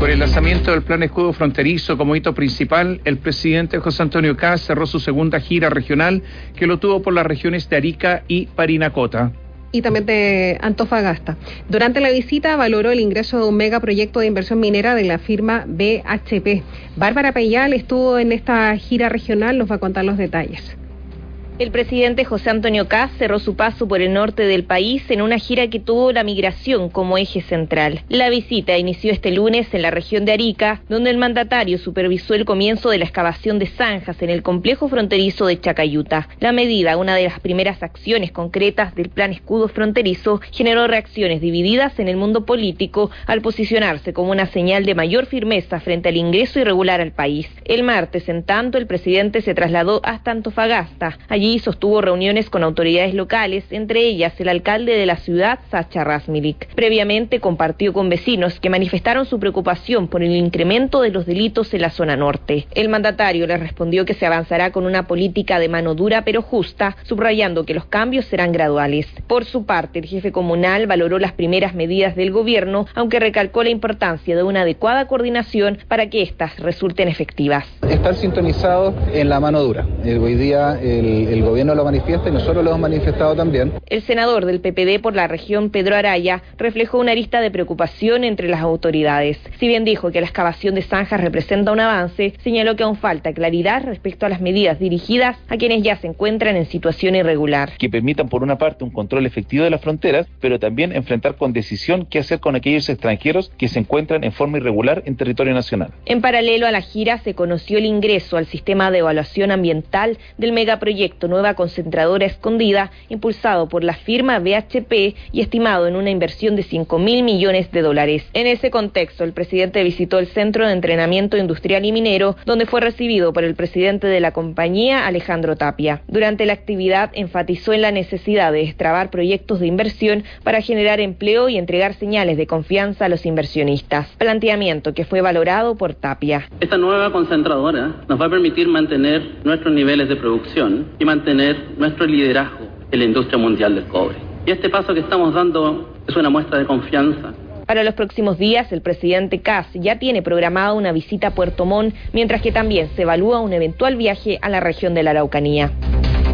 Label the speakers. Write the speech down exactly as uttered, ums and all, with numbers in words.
Speaker 1: Con el lanzamiento del Plan Escudo Fronterizo como hito principal, el presidente José Antonio Kast cerró su segunda gira regional, que lo tuvo por las regiones de Arica y Parinacota.
Speaker 2: Y también de Antofagasta. Durante la visita valoró el ingreso de un megaproyecto de inversión minera de la firma B H P. Bárbara Payal estuvo en esta gira regional, nos va a contar los detalles.
Speaker 3: El presidente José Antonio Kast cerró su paso por el norte del país en una gira que tuvo la migración como eje central. La visita inició este lunes en la región de Arica, donde el mandatario supervisó el comienzo de la excavación de zanjas en el complejo fronterizo de Chacayuta. La medida, una de las primeras acciones concretas del Plan Escudo Fronterizo, generó reacciones divididas en el mundo político al posicionarse como una señal de mayor firmeza frente al ingreso irregular al país. El martes, en tanto, el presidente se trasladó hasta Antofagasta. Allí Allí sostuvo reuniones con autoridades locales, entre ellas el alcalde de la ciudad, Sacha Razmilik. Previamente compartió con vecinos que manifestaron su preocupación por el incremento de los delitos en la zona norte. El mandatario les respondió que se avanzará con una política de mano dura pero justa, subrayando que los cambios serán graduales. Por su parte, el jefe comunal valoró las primeras medidas del gobierno, aunque recalcó la importancia de una adecuada coordinación para que éstas resulten efectivas.
Speaker 4: Estar sintonizados en la mano dura. Eh, hoy día el El gobierno lo manifiesta y nosotros lo hemos manifestado también.
Speaker 3: El senador del P P D por la región, Pedro Araya, reflejó una arista de preocupación entre las autoridades. Si bien dijo que la excavación de zanjas representa un avance, señaló que aún falta claridad respecto a las medidas dirigidas a quienes ya se encuentran en situación irregular.
Speaker 5: Que permitan, por una parte, un control efectivo de las fronteras, pero también enfrentar con decisión qué hacer con aquellos extranjeros que se encuentran en forma irregular en territorio nacional.
Speaker 3: En paralelo a la gira, se conoció el ingreso al sistema de evaluación ambiental del megaproyecto Nueva Concentradora Escondida, impulsado por la firma B H P y estimado en una inversión de cinco mil millones de dólares. En ese contexto, el presidente visitó el Centro de Entrenamiento Industrial y Minero, donde fue recibido por el presidente de la compañía, Alejandro Tapia. Durante la actividad, enfatizó en la necesidad de destrabar proyectos de inversión para generar empleo y entregar señales de confianza a los inversionistas. Planteamiento que fue valorado por Tapia.
Speaker 6: Esta nueva concentradora nos va a permitir mantener nuestros niveles de producción y mantener nuestro liderazgo en la industria mundial del cobre. Y este paso que estamos dando es una muestra de confianza.
Speaker 3: Para los próximos días, el presidente Kast ya tiene programada una visita a Puerto Montt, mientras que también se evalúa un eventual viaje a la región de la Araucanía.